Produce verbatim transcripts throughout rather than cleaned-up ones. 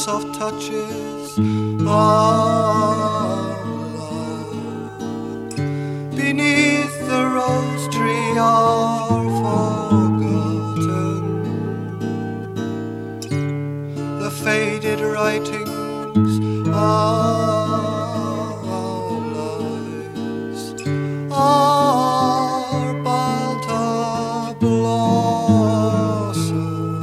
soft touches of love beneath the rose tree are forgotten. The faded writings of our lives are but a blossom.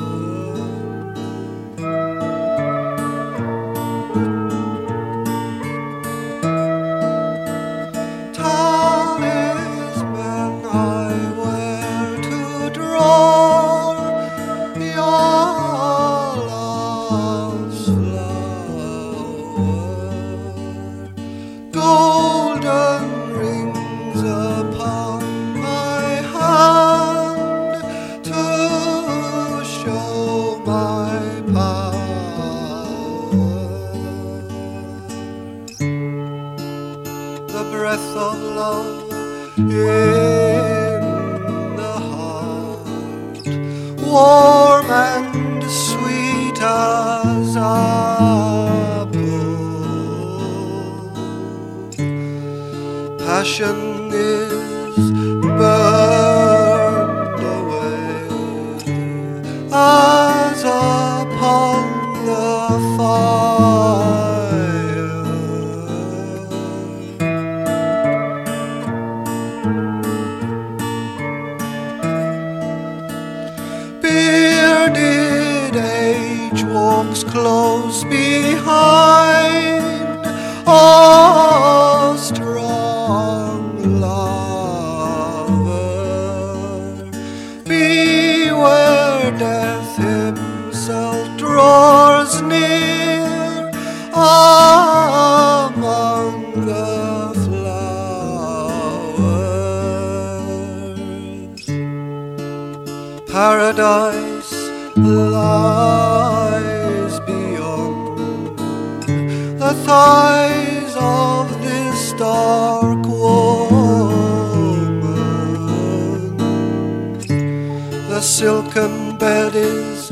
Talisman I wear to draw your love's flower. Golden rings upon my hand to show my power. The breath of love in the heart, warm and sweet as apple. Passion is burned away as upon the fire. Bearded age walks close behind a strong lover. Beware, death himself draws near among the flowers. Paradise lies beyond the thighs of this dark woman. The silken bed is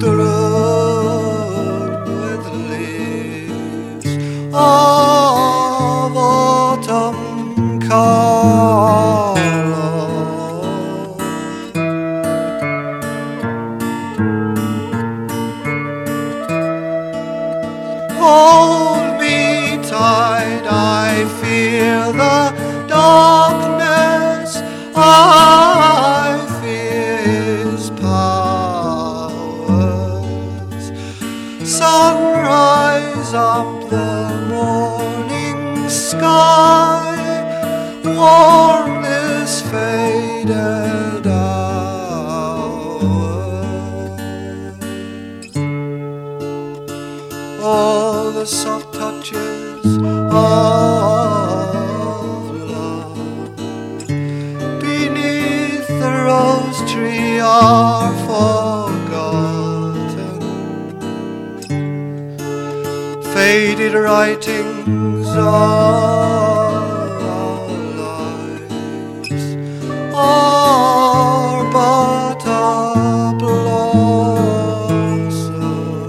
strewn with leaves of autumn color. Hold me tight, I fear the darkness, I fear his powers. Sunrise up the morning sky, warm this faded hour. All the soft touches of love beneath the rose tree are forgotten. Faded writings of our lives are but a blossom.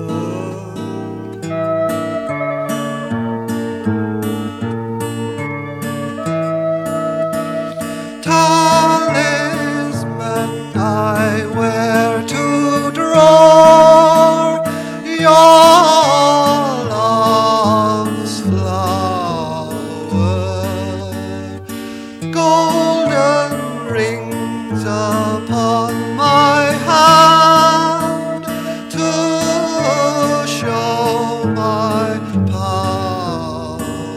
Talisman I wear to draw your love's flower. Golden rings upon my hand to show my power.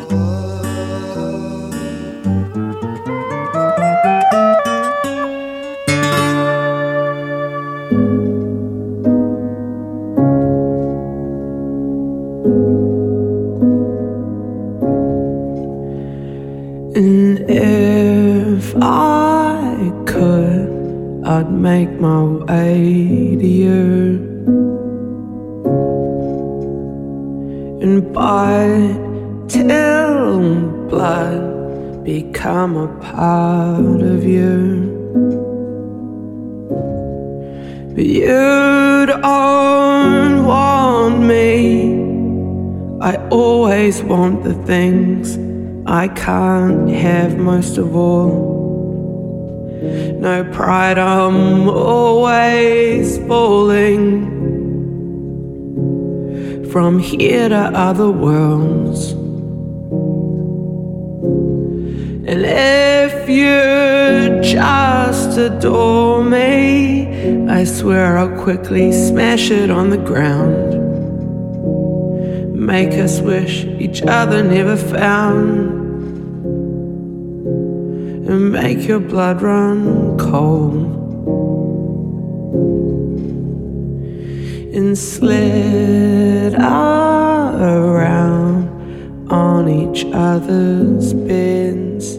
And if I could, I'd make my way to you and bite till blood become a part of you. But you don't want me always want the things I can't have most of all. No pride, I'm always falling from here to other worlds. And if you just adore me, I swear I'll quickly smash it on the ground. Make us wish each other never found, and make your blood run cold. And slid around on each other's beds,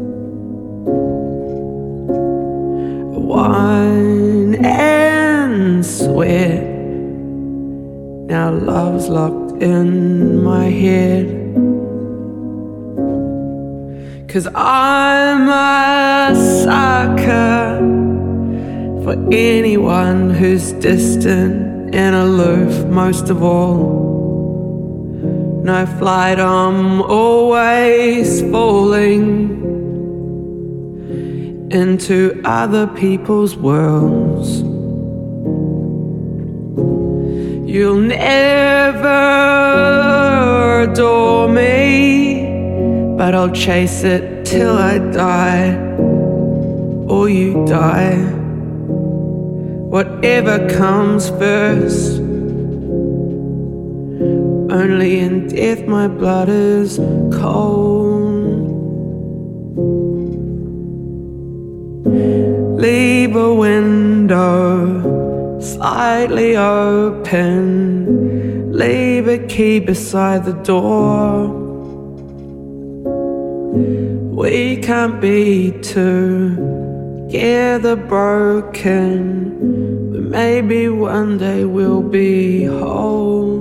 wine and sweat. Now love's locked in my head, 'cause I'm a sucker for anyone who's distant and aloof most of all. No flight, I'm always falling into other people's worlds. You'll never adore me, but I'll chase it till I die, or you die. Whatever comes first, only in death my blood is cold. Leave a window slightly open, leave a key beside the door. We can't be together broken, but maybe one day we'll be whole.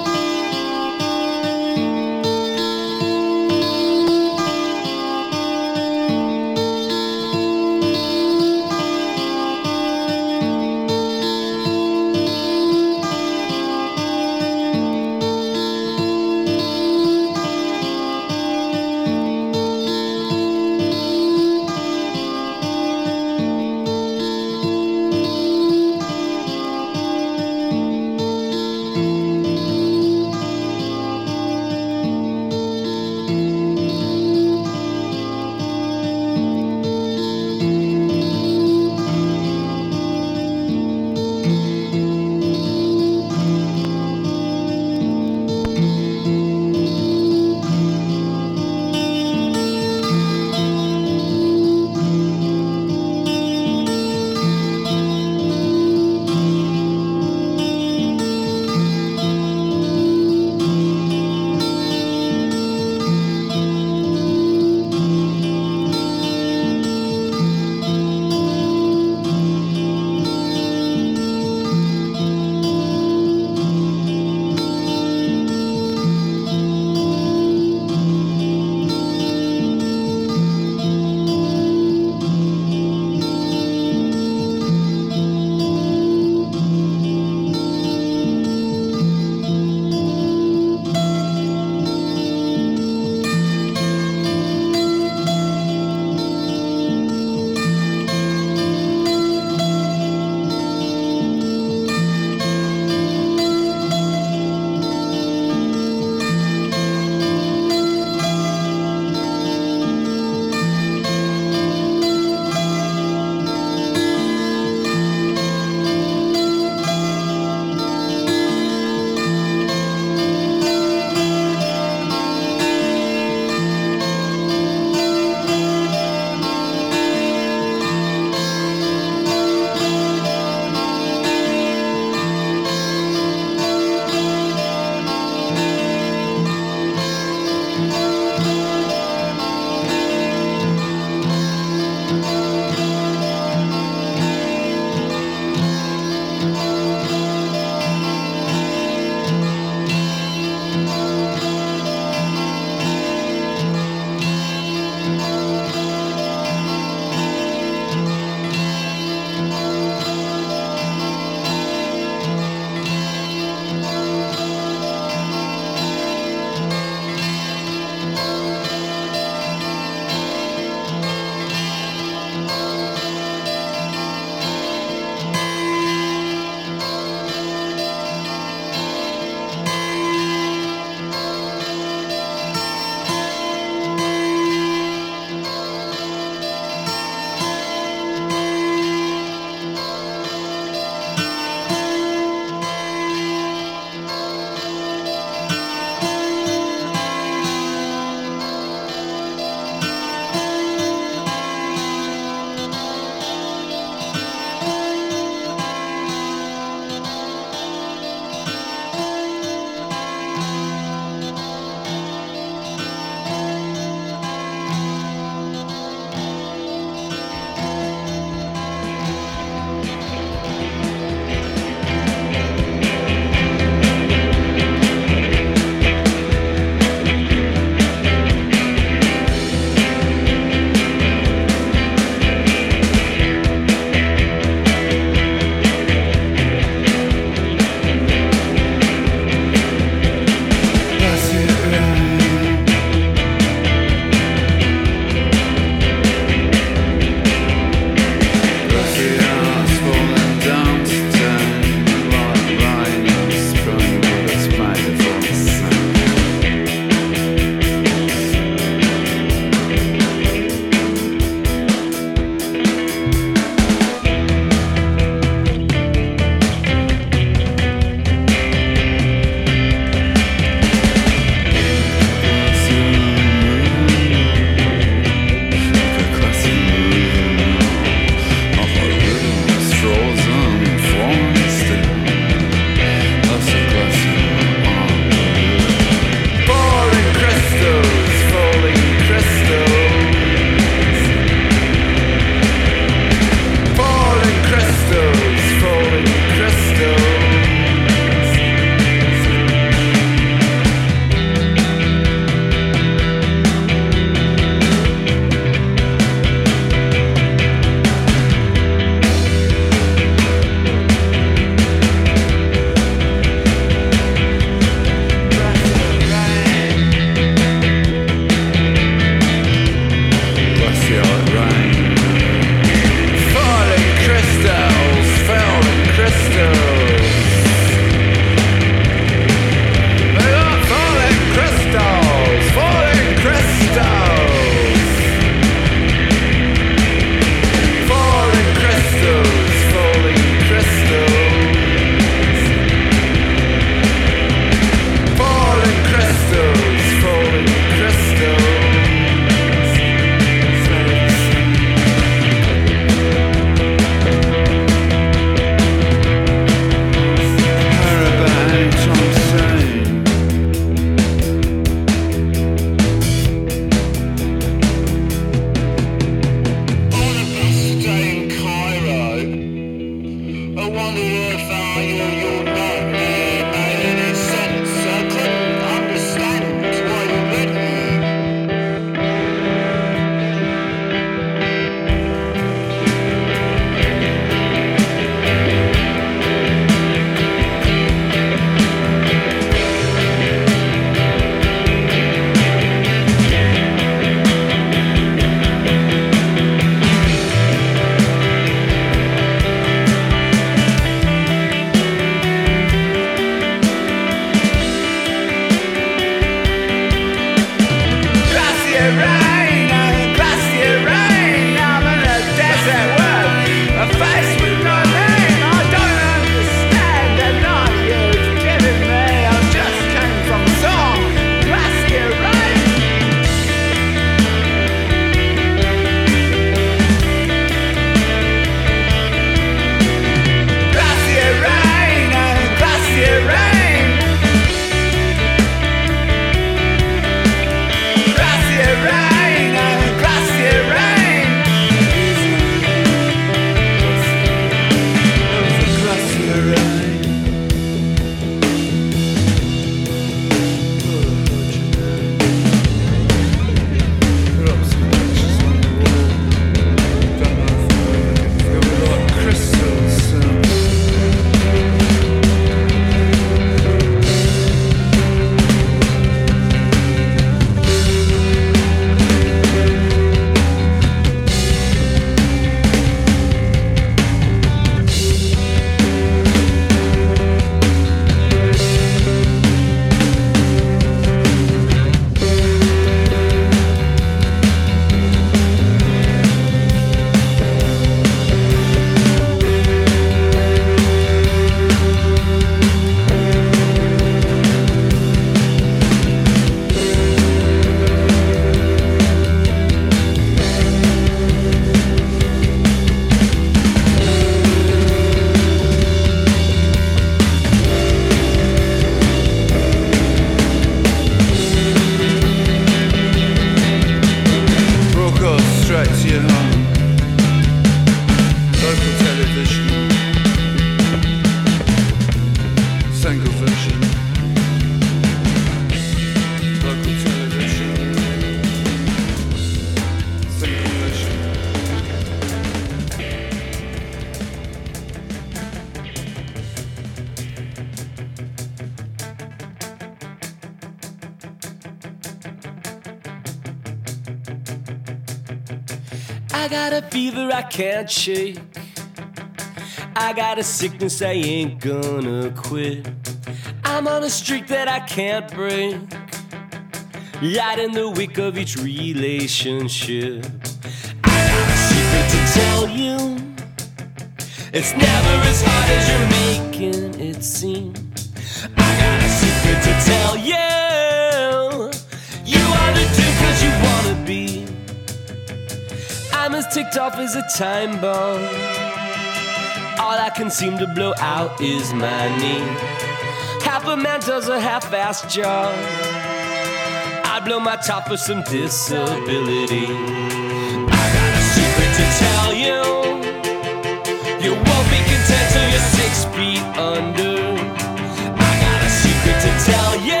I got a fever I can't shake. I got a sickness I ain't gonna quit. I'm on a streak that I can't break. Right in the wake of each relationship. I got a secret to tell you. It's never as hard as you're making it seem. I got a secret to tell you. You wanna do cause you wanna be. I'm as ticked off as a time bomb. All I can seem to blow out is my knee. Half a man does a half-assed job. I blow my top for some disability. I got a secret to tell you. You won't be content till you're six feet under. I got a secret to tell you.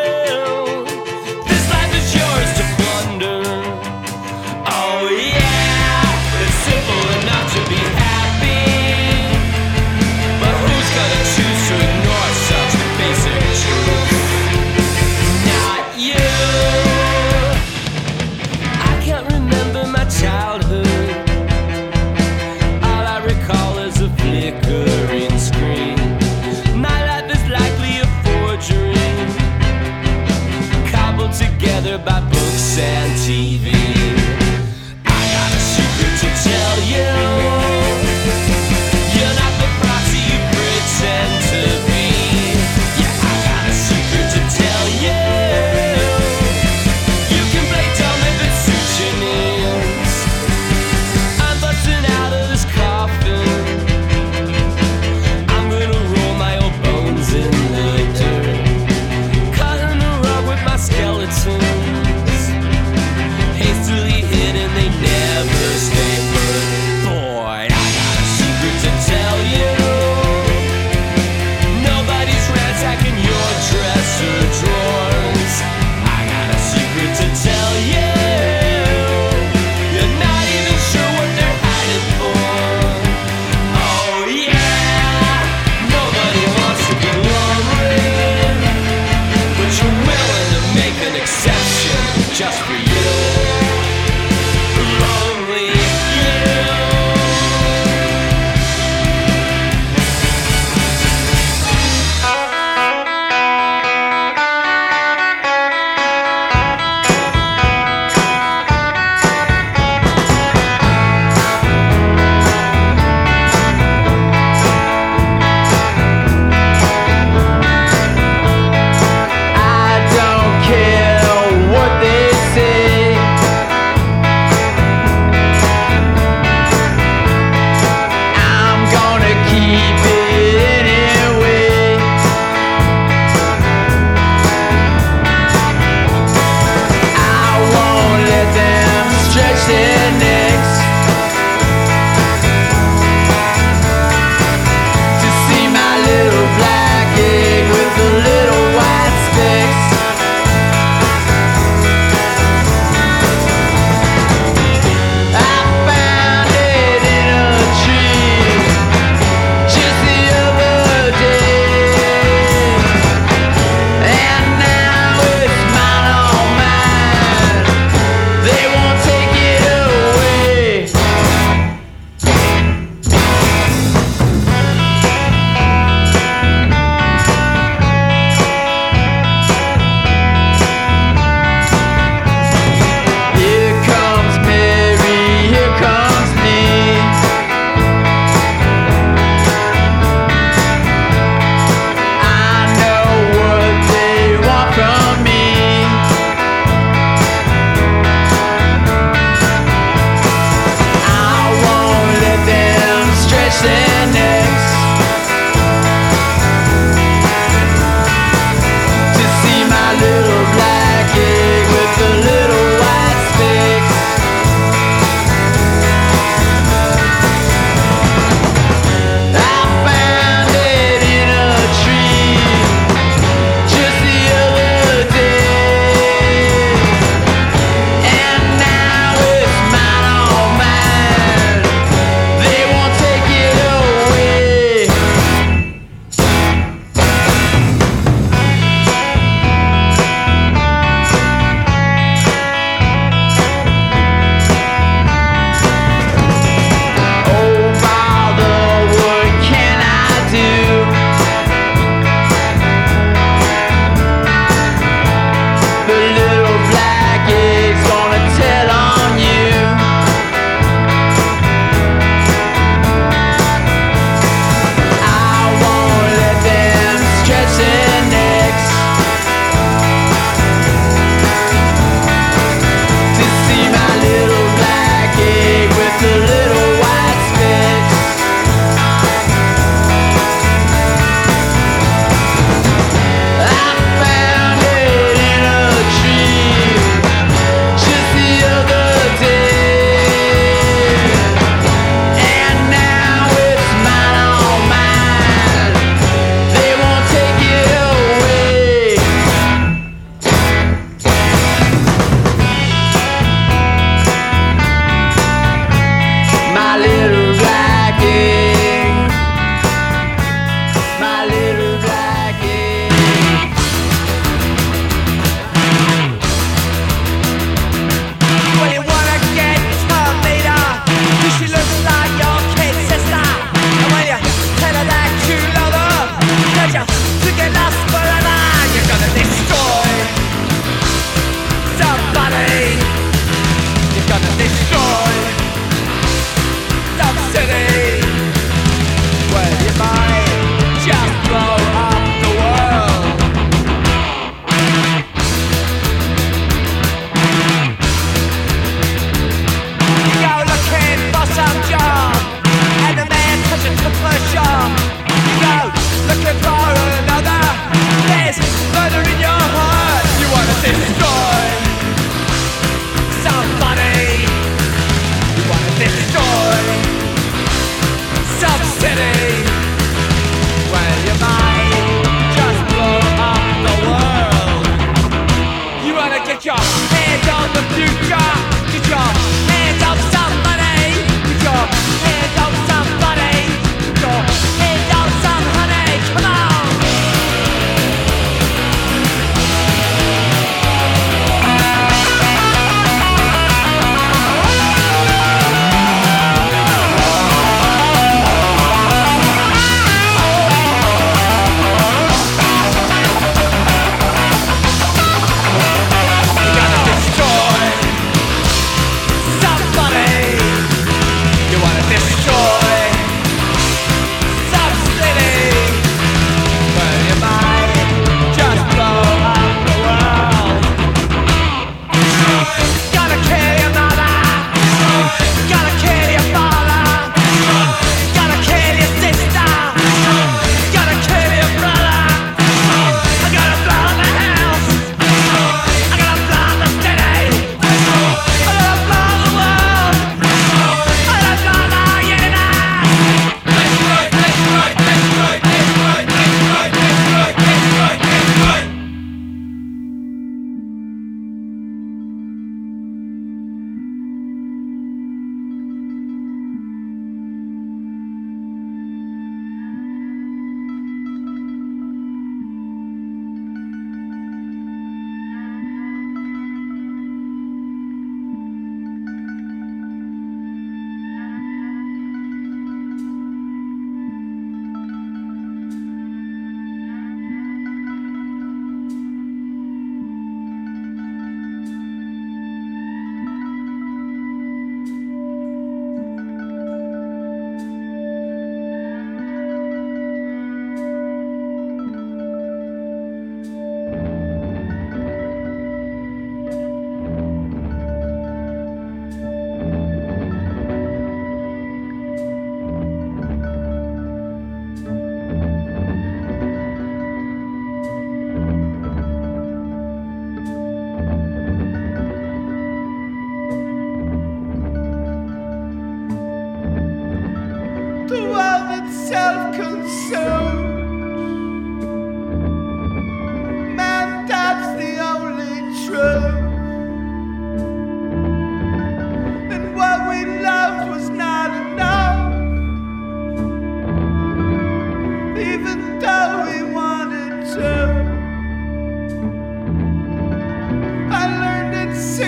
This life is yours to plunder. Oh yeah, it's simple enough to be happy. But who's gonna choose to ignore such basic truth? Not you. I can't remember my childhood. All I recall is a flickering screen.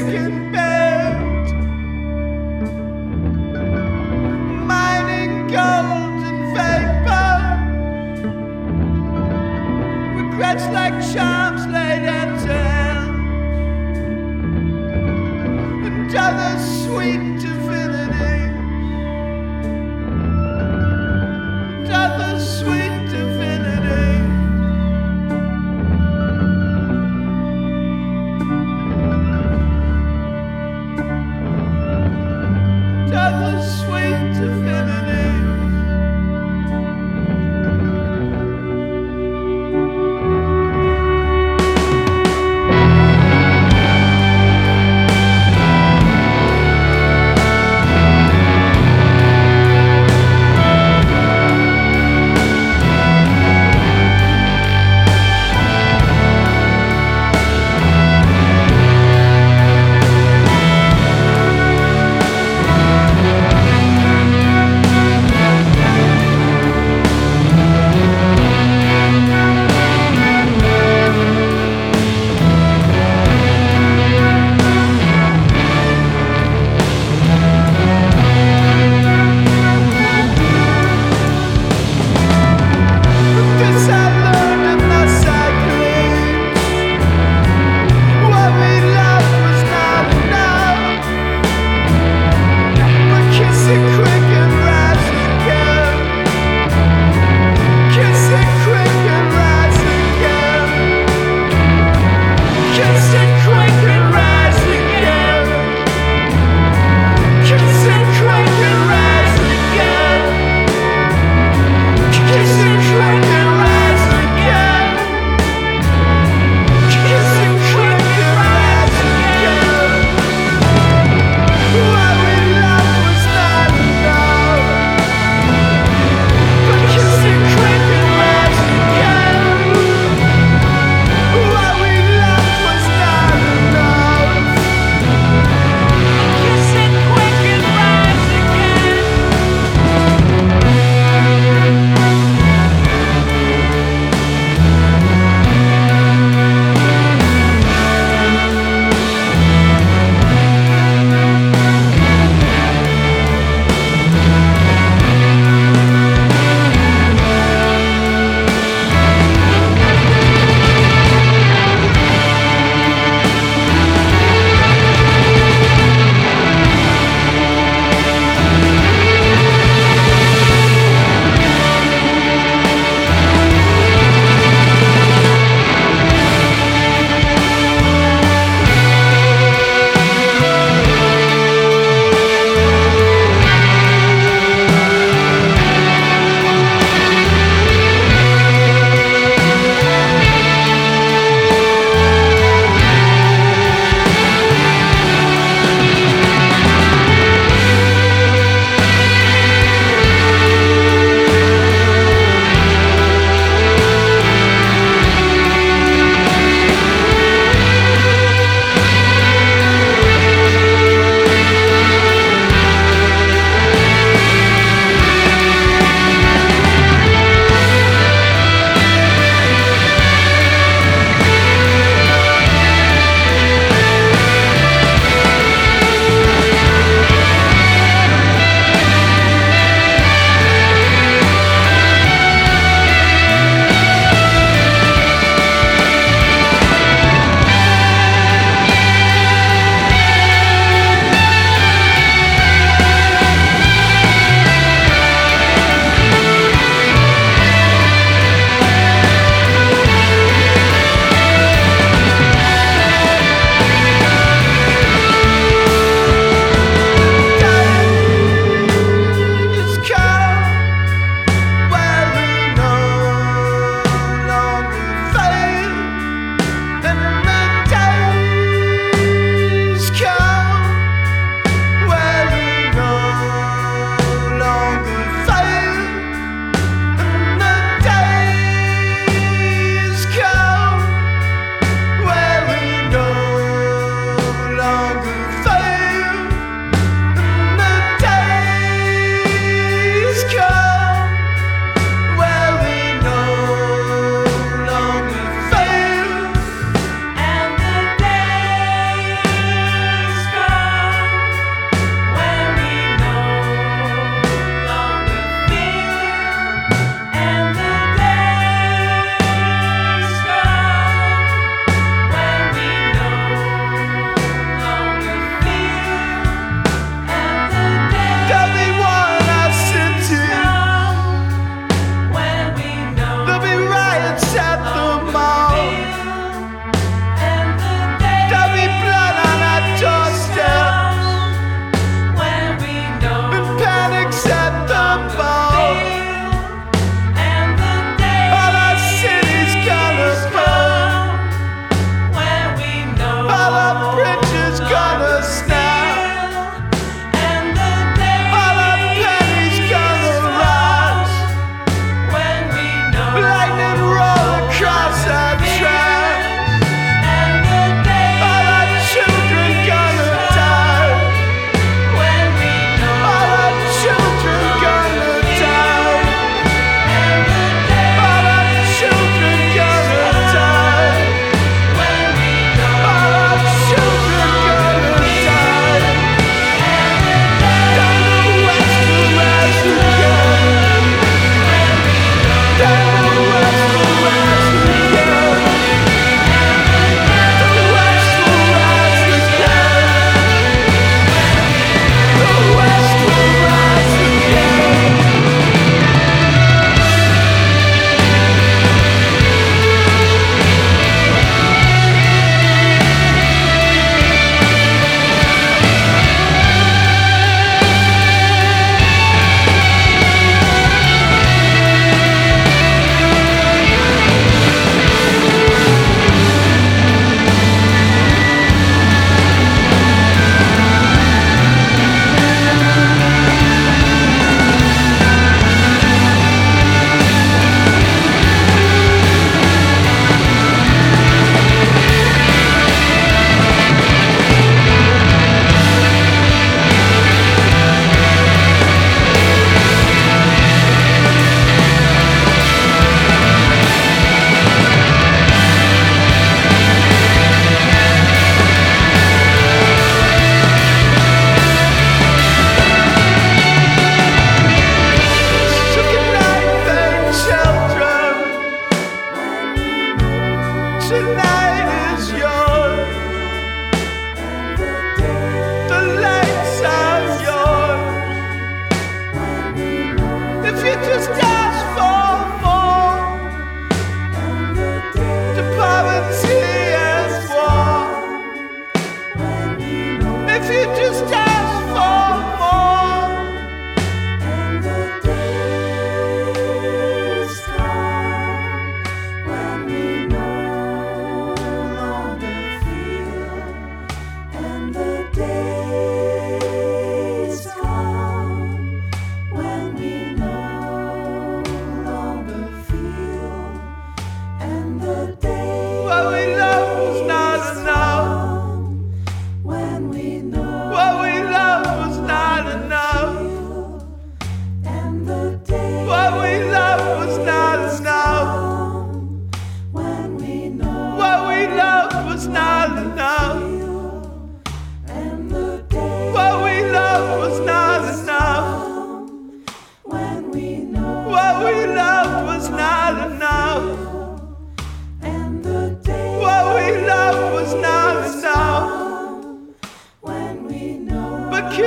breaking bed, mining gold and vapor, regrets like charms laid untold, and other sweet divinity, and other sweet divinity.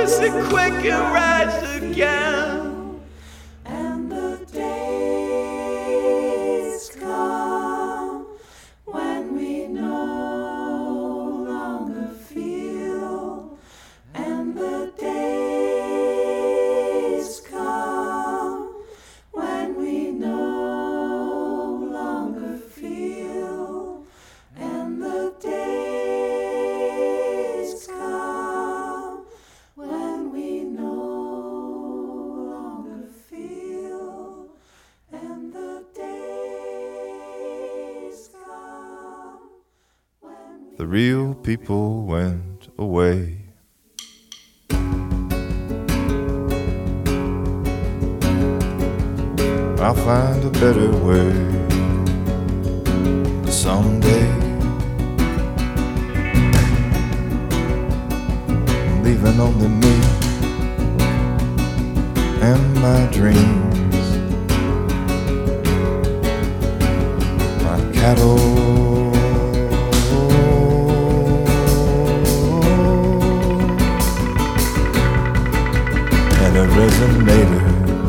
just a quick and rise again. And the days come when we no longer feel, and the days come when we no longer feel, and the days come when we no longer feel, and the days come when we The real people went away. I'll find a better way someday. Leaving only me and my dreams, my cattle. And a resonator.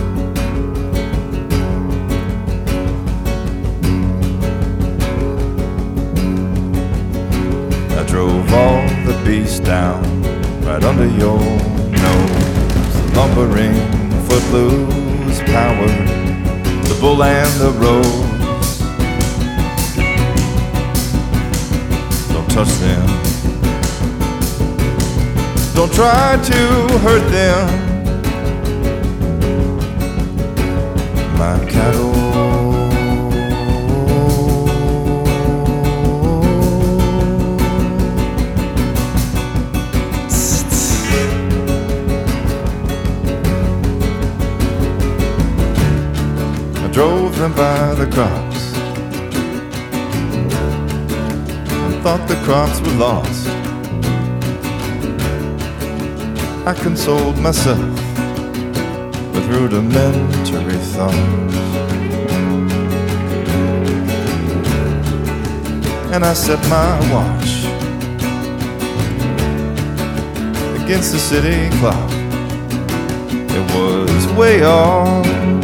I drove all the beasts down right under your nose. The lumbering, footloose power, the bull and the rose. Don't touch them. Don't try to hurt them. My cattle. I drove them by the crops and thought the crops were lost. I consoled myself with rudimentary thoughts, and I set my watch against the city clock. It was way off.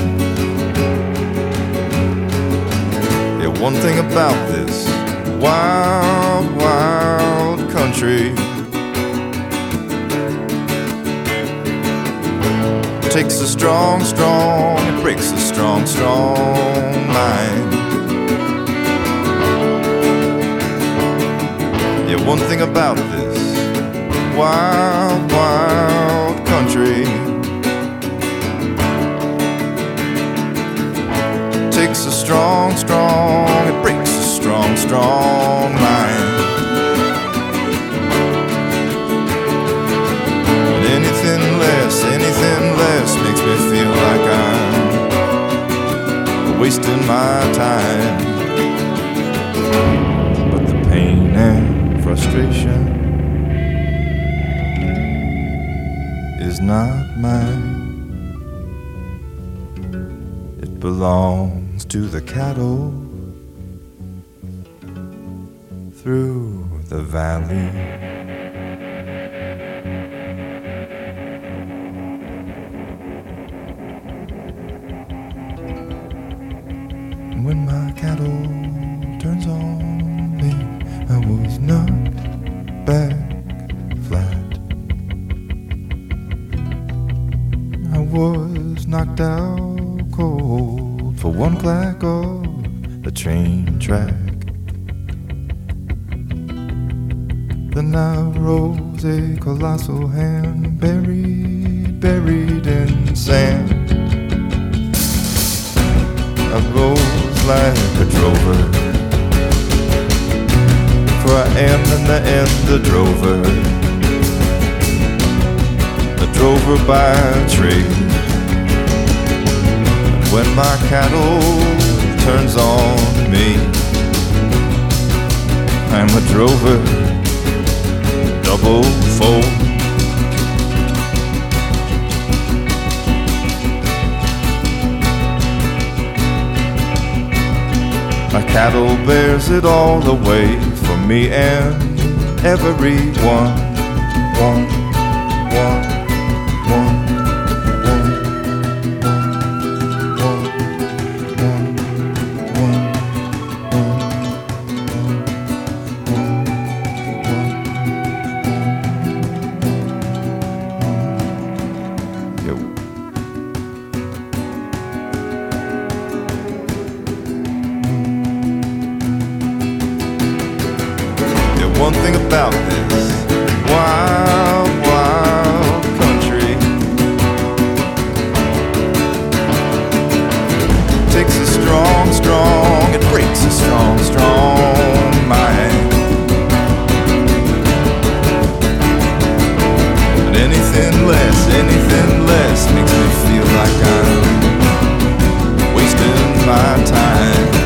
Yeah, one thing about this wild, wild country, takes a strong, strong, it breaks a strong, strong mind. Yeah, one thing about this wild, wild country, takes a strong, strong, it breaks a strong, strong mind. And anything less, anything less makes me feel like I'm wasting my time. But the pain and frustration is not mine. It belongs to the cattle through the valley. When my cattle turns on me, I was knocked back flat. I was knocked out cold for one clack of the train track. Then I rose a colossal hand, buried, buried in sand. I rose like a drover, for I am in the end a drover, a drover by trade. And when my cattle turns on me, I'm a drover, double fold. My cattle bears it all the way for me and everyone, one, one, one thing about this wild, wild country. Takes a strong, strong, it breaks a strong, strong mind. And anything less, anything less makes me feel like I'm wasting my time.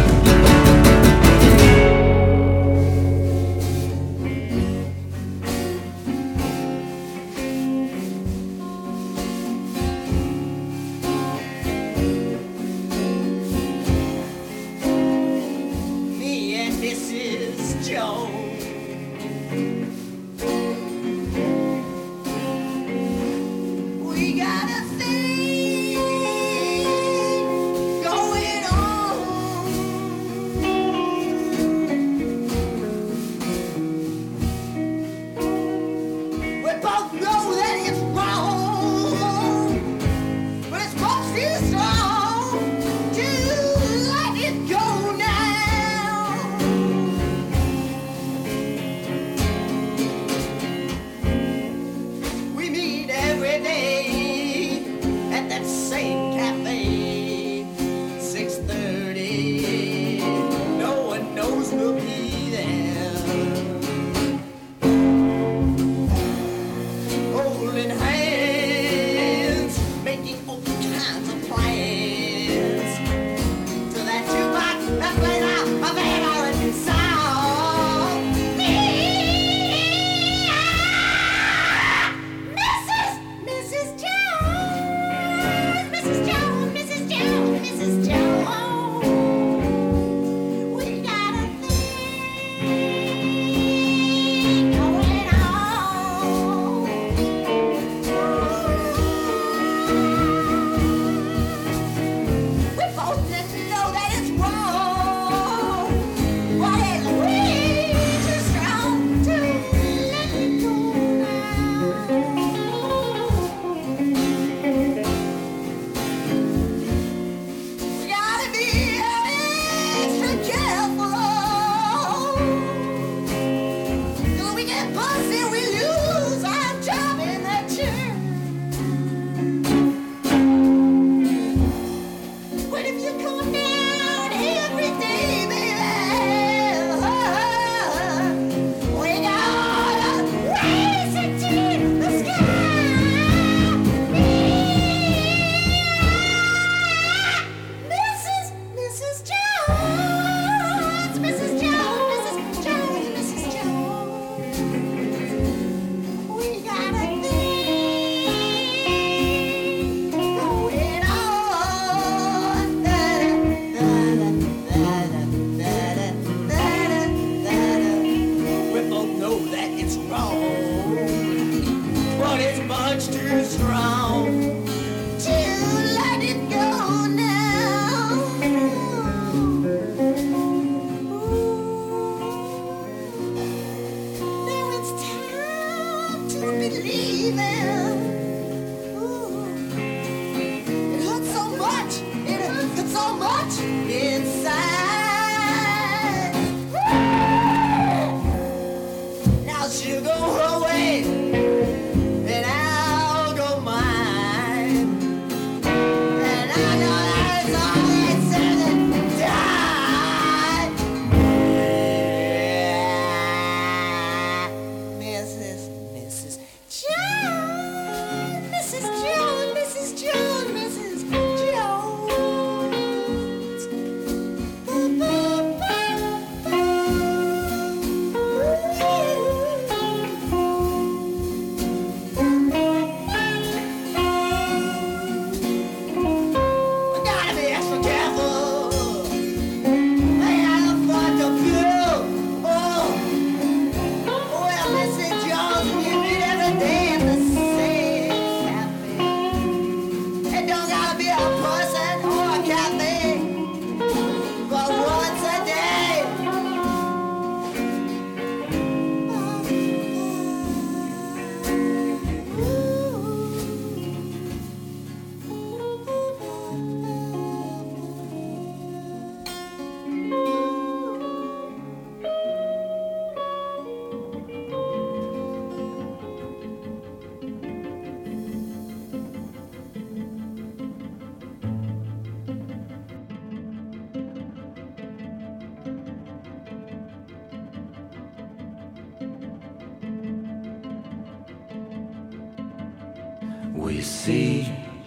We see,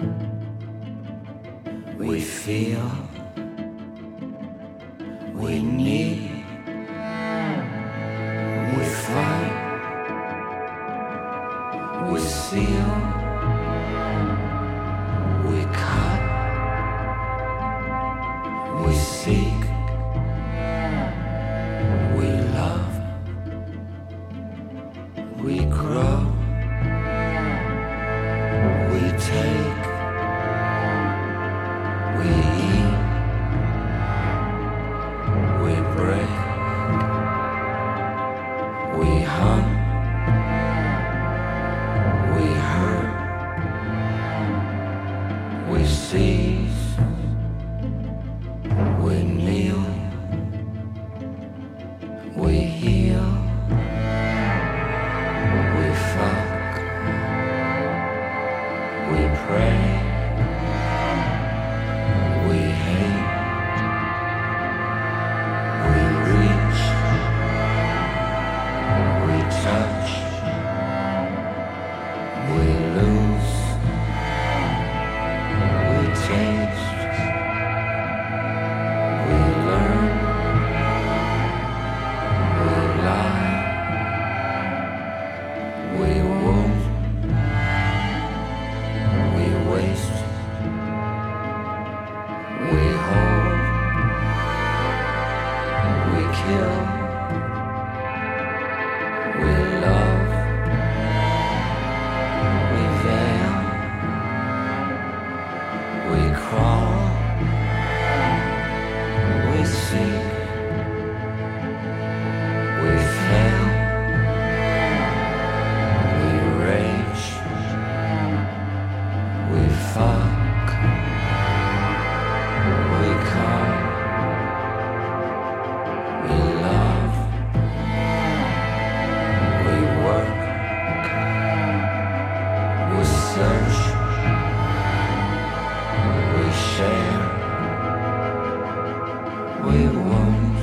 we feel, we need, we fight, we seal, we cut, we seek, we love, we grow, we take, we eat, we break, we hum, we hurt, we seize, we kneel, we heal, we fuck, we pray, we hate, we reach, we touch, we lose, we taste, we learn, we lie, we wound, we waste, we hold, we kill, we love, we veil, we crawl, we seek, we fail, we rage, we fuck, we come, we love, we work, we search, we share, we wound,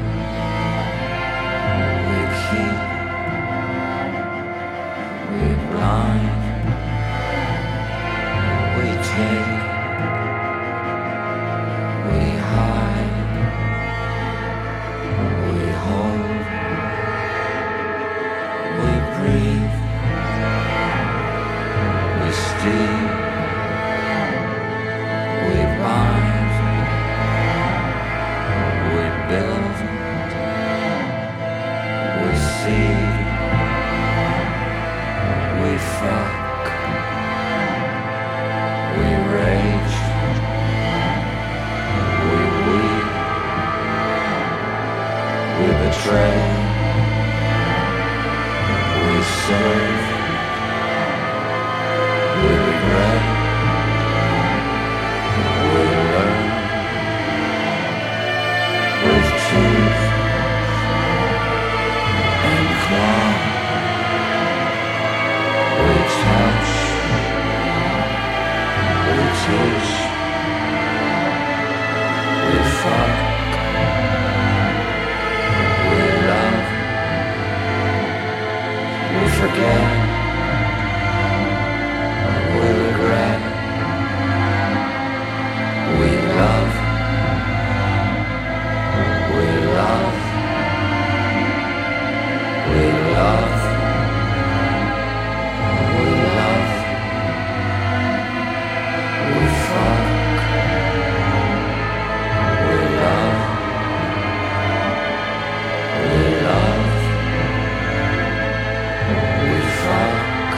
we keep, we blind, we take, we hide, we hold, we breathe, we steal, we bind, we build, we seed, we fuck, we rage, we weep, we betray, we serve, we regret, we learn, we choose, and claw, we touch, we teach, we fuck, we love, we forget, we regret, we love, we love, we love, we love, we fuck, we love, we love, we fuck,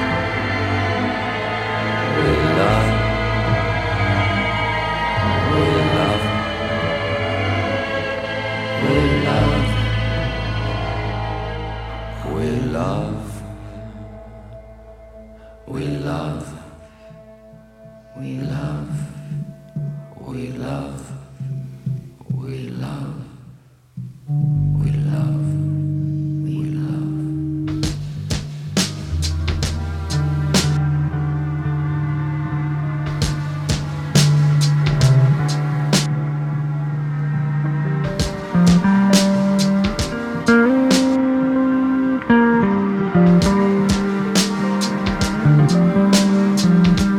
we love, we love, we love, we love, we love, we love, we love, we love, we love, we love. Thank you.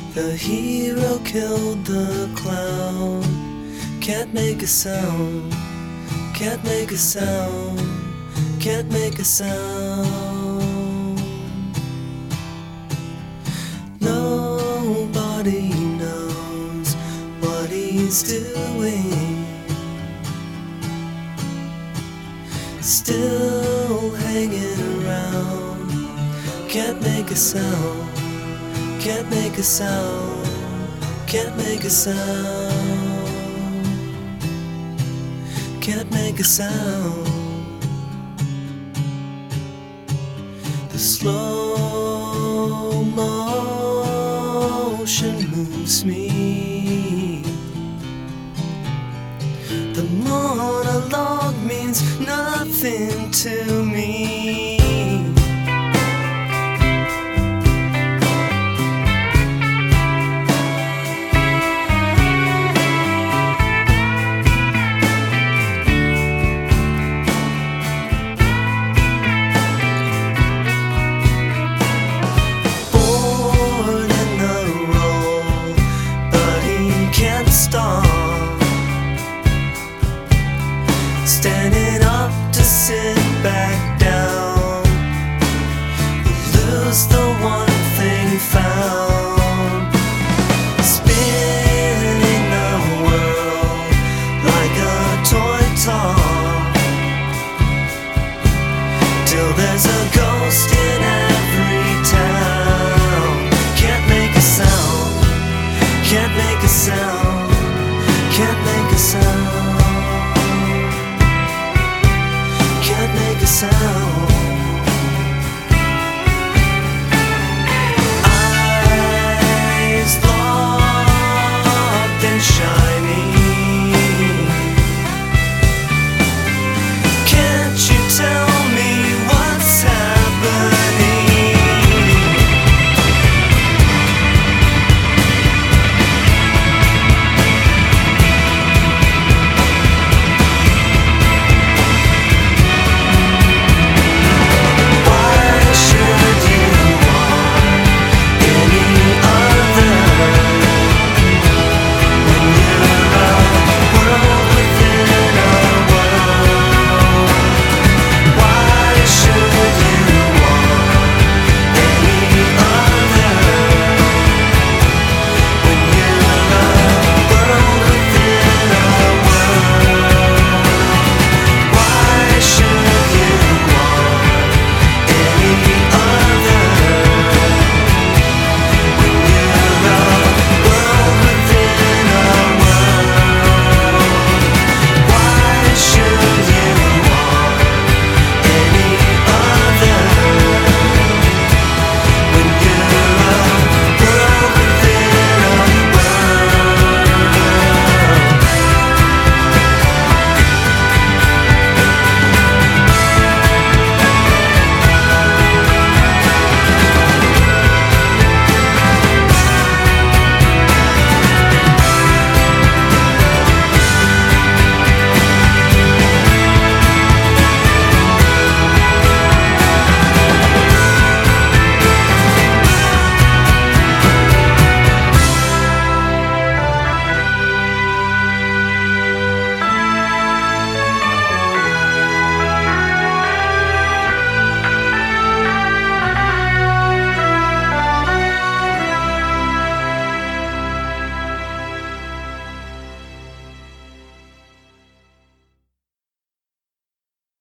The hero killed the clown. Can't make a sound. Can't make a sound. Can't make a sound. Nobody knows what he's doing. Still hanging around. Can't make a sound. Can't make a sound. Can't make a sound. Can't make a sound. The slow motion moves me.